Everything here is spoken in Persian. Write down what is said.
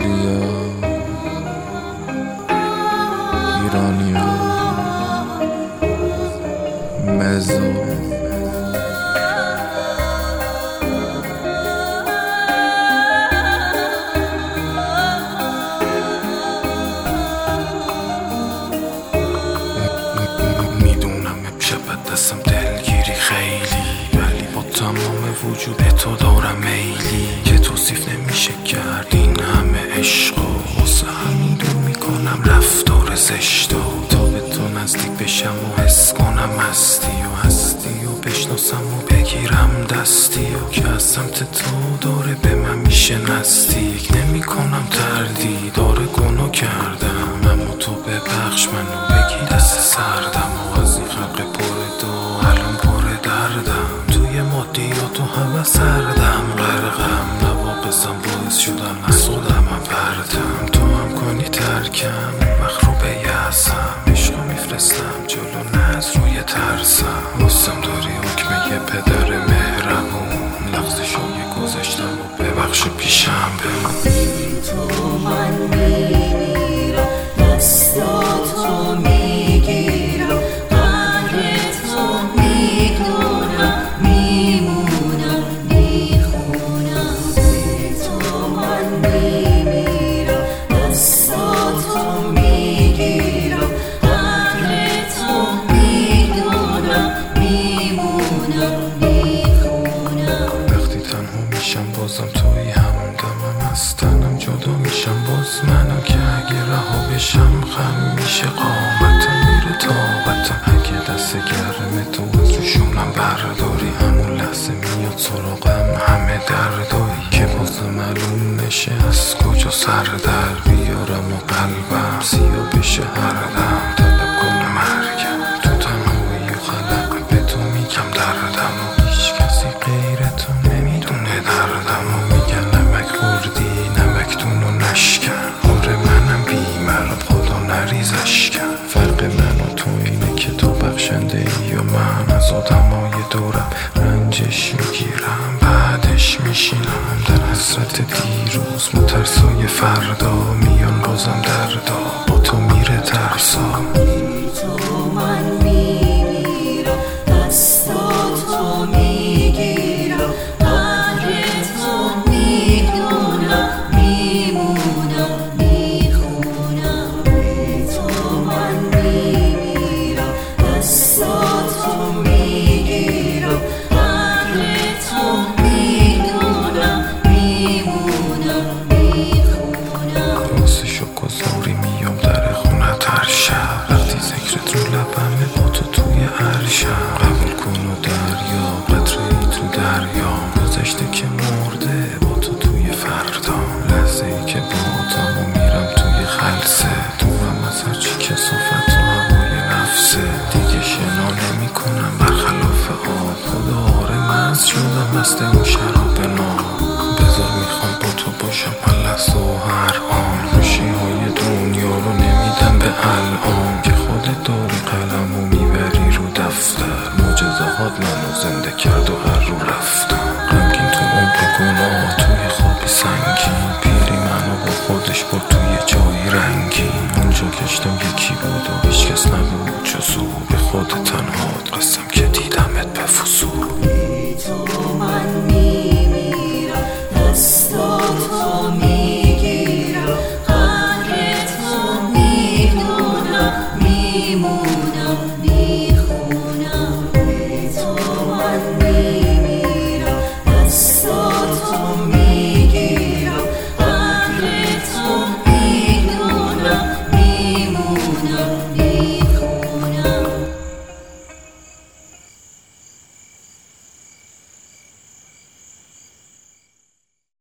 ایرالیا ایرانیا مزو میدونم امشب دستم دلگیری خیلی، ولی با تمام وجود به تو دارم میلی که توصیف نمیشه کرد این همه عشق و واسه همین دور میکنم رفتار زشت و تا به تو نزدیک بشم و حس کنم هستی و بشناسم و بگیرم دستی و که از سمت تو داره به من میشه نزدیک نمی کنم تردید داره گناه کردم، اما تو ببخش منو بگی دست سردم و از این خلق پر دو الان پر دردم توی مادیات و همه سردم غرقم نواقصم باعث شدم از خودم پردم تو هم کنی ترکم مخروب یأسم عشقو میفرستم جلو نه از روی ترسم واسم داری حکم یه پدر مهربون لغزشای گذاشتم و ببخش پیشم بمون تو من میمیرم دستاتو میگیرم قدر تو میدونم میمونم میخونم تو من میمیرم دستاتو میگیرم قدر تو میدونم میمونم میخونم وقتی تنها میشم بازم توی همدمم از تنم جدا میشم باز منو که اگه رها بشم خم میشه قامتم میره طاقتم اگه دست گرم تو از روشونم برداری همون لحظه میاد سراغم همه دردایی که بازم معلوم نشه از کجا سر در بیارم و قلبم سیاه بشه هر دم طلب کنه مرگم تو تنهایی و خلق به تو میگم دردم و هیچ کسی غیر تو نمیدونه دردم و میگن نمک خوردی نمکتون رو نشکن آره منم بیمرم خدا نریزش کن فرق من و تو اینه که تو بخشنده ای و من از آدمای دورم رنجش میگیرم بعدش میشینم در حسرت دیروز مترسای فردا میان بازم دردا با تو میره ترسا تو من میمیرم دستاتو میگیرم قدر تو میدونم میمونم میخونم تو من میمیرم دستاتو میگیرم قدر تو میدونم میمونم میخونم راستشو گذاری میام در خونه تر شب وقتی ذکرت رو لبمه با تو توی عرشم قبول کن و دریا قطره ای تو دریا گذشته که مرده با تو توی فردا لحظه ای که باتم و میرم توی خلصه دورم از هرچی کسافت و هوای نفسه دیگه شنا نمی کنم برخلاف آب خدا آره مست شدم مست اون شراب ناب بذار میخوام با تو باشم هر لحظه و هر آن خوشی های دنیا رو نمیدم به الان که خودت داری قلم و میبری رو دفتر معجزه‌هات منو زنده کرد و هر رو رفت